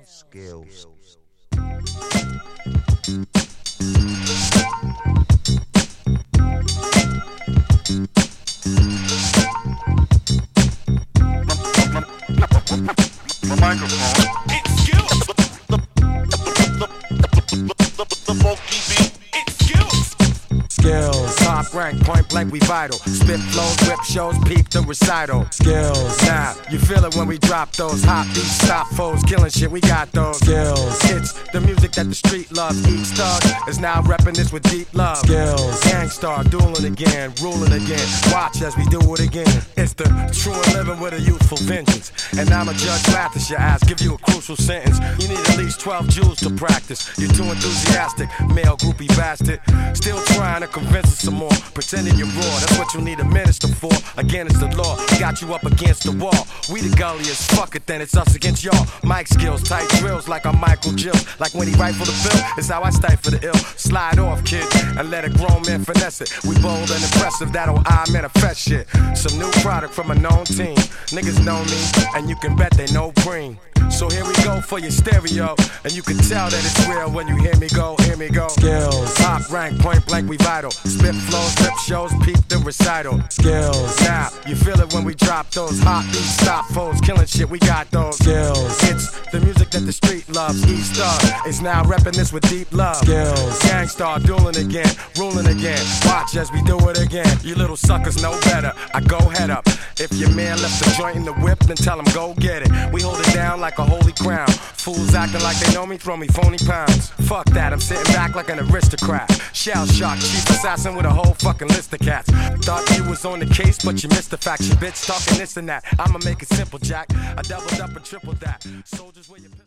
Skills. My microphone. It's skills. The funky beat. It's skills. Skills, top rank, point blank, we vital. Spit flows, whip shows, peep the recital. Skills, now you feel it when we drop those hot beats, stop foes, killing shit. We got those skills. It's the music that the street loves. Each thug is now repping this with deep love. Skills, gangstar, dueling again, ruling again. Watch as we do it again. It's the true and living with a youthful vengeance. And I'm a judge, laugh at your ass, give you a crucial sentence. You need at least 12 joules to practice. You're too enthusiastic, male groupie bastard. Still trying to convince us some more, pretending you're raw. That's what you need a minister for. Again, it's the law, got you up against the wall. We the gulliest, fuck it then, it's us against y'all. Mic skills, tight drills like I'm Michael Jill. Like when he rifle the bill, it's how I stifle the ill. Slide off, kid, and let a grown man finesse it. We bold and impressive, that'll I manifest shit. Some new product from a known team. Niggas know me, and you can bet they know green. So here we go for your stereo, and you can tell that it's real when you hear me go, hear me go. Skills, top rank, point blank, we vital. Spit flows, rip shows, peep the recital. Skills, now you feel it when we drop those hot beats, stop foes, killing shit. We got those skills. It's the music that the street loves. Each thug is now repping this with deep love. Skills, gangstar, dueling again, ruling again. Watch as we do it again. You little suckers know better. I go head up. If your man left the joint in the whip, then tell him go get it. We hold it down like a holy crown. Fools acting like they know me, throw me phony pounds. Fuck that, I'm sitting back like an aristocrat. Shell shock, chief assassin with a whole fucking list of cats. Thought you was on the case, but you missed the fact. Your bitch talking this and that. I'ma make it simple, Jack. I doubled up and tripled that. Soldiers, where you